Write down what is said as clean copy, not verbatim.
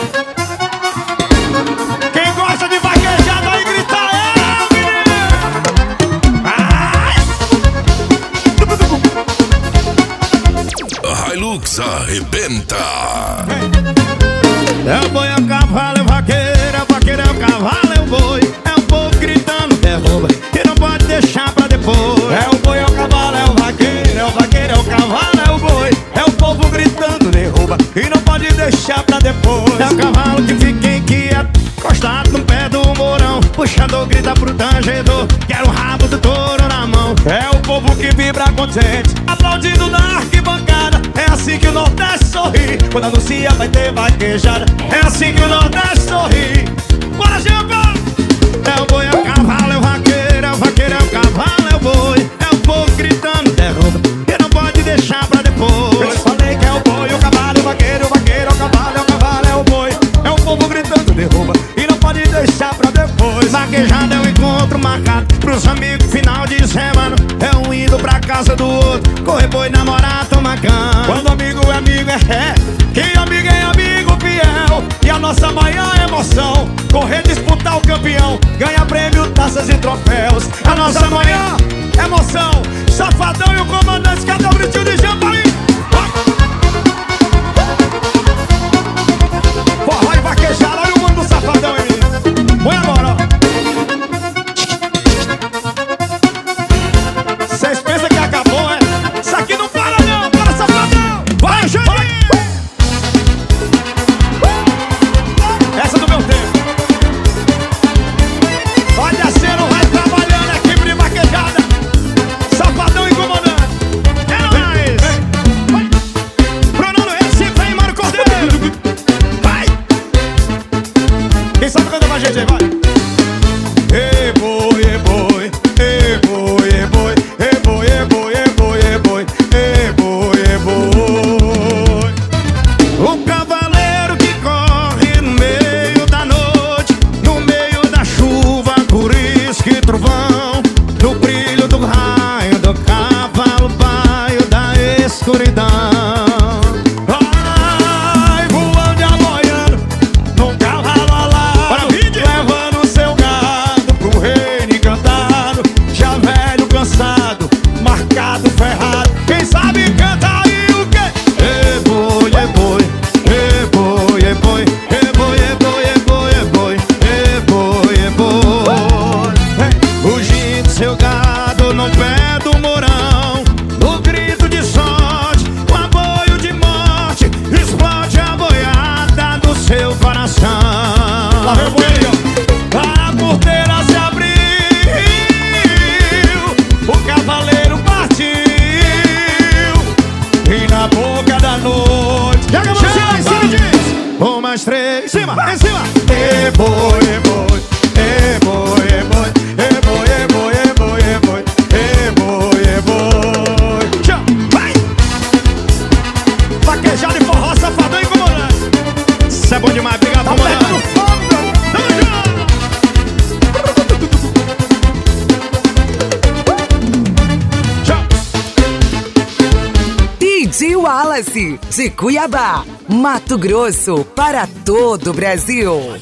Quem gosta de vaquejada aí grita A Hilux arrebenta. É o boi, é o cavalo, é o vaqueiro, é o vaqueiro, é o cavalo, é o boi. É o povo gritando, derruba, que não pode deixar pra depois. É o boi, é o cavalo, é o vaqueiro, é o vaqueiro, é o cavalo, é o boi. É o povo gritando, derruba, e não pode deixar pra depois. É o cavalo que fica inquieto, encostado no pé do morão. Puxador grita pro tangedor, quero o rabo do touro na mão. É o povo que vibra contente, aplaudindo na arquibancada. É assim que o Nordeste sorri, quando anuncia vai ter vaquejada. É assim que o Nordeste sorri. Bora, Giba! É o boi, é o cavalo, é o vaqueiro, é o vaqueiro, é o cavalo, é o boi. É o povo gritando, derruba, que não pode deixar pra depois. Eu falei que é o boi, o cavalo, o vaqueiro, é o cavalo, é o cavalo, é o boi. É o povo gritando, derruba, e não pode deixar pra depois. Vaquejada é um encontro marcado pros amigos, final de semana. É um indo pra casa do outro, correr boi, namorar, tomar cana. Quando amigo é amigo, quem amigo é amigo fiel. E a nossa maior emoção, correr disputar o campeão, ganhar prêmio, taças e troféus. A nossa maior emoção, Safadão e o comandante, cada um gritinho de Jampari. Forró e vaquejada, olha o mundo do Safadão aí. Põe agora, ó. Vocês pensam que acabou, é? Isso aqui não para não, para Safadão! Vai, Janine! Essa é do meu tempo. Olha a cena, vai trabalhando, equipe de vaquejada. Safadão e comandante. É nóis! Bruno no Recife, vem, Mário Cordeiro. Vai! Quem sabe canta com a gente aí, vai! Ei, boi, ei, boi. Ei, boi, ei, boi. Ei, boi, ei, boi, ei, boi, ei, boi. Ei, boi, ei, boi. O cavaleiro que corre no meio da noite, no meio da chuva, por isso que trovão, no brilho do raio do cavalo, baio da escuridão. Vai voando e aloiando num cavalo alado, levando seu gado pro reino encantado. Já velho, cansado, marcado, ferrado, quem sabe canta aí o quê? Ei, boi, ei, boi. Ei, boi, ei, boi. Ei, boi, ei, boi, ei, boi, ei, boi. Ei, boi, ei, boi. Rugindo seu gado no pé do morão, no grito de sorte, o aboio de morte, explode a boiada do seu coração. Lá vem o boi aí, ó. A porteira se abriu, o cavaleiro partiu, e na boca da noite joga a mão em cima e diz: 1, mais 3, em cima, em cima. E boi, e boi. E boi, e boi. E boi, e boi, e boi, e boi. E boi, e boi. Tchau, vai! Vaquejada e forró, Safadão e comandante. Isso é bom demais, obrigado, comandante. Tchau. DJ Wallace, de Cuiabá, Mato Grosso, para todo o Brasil.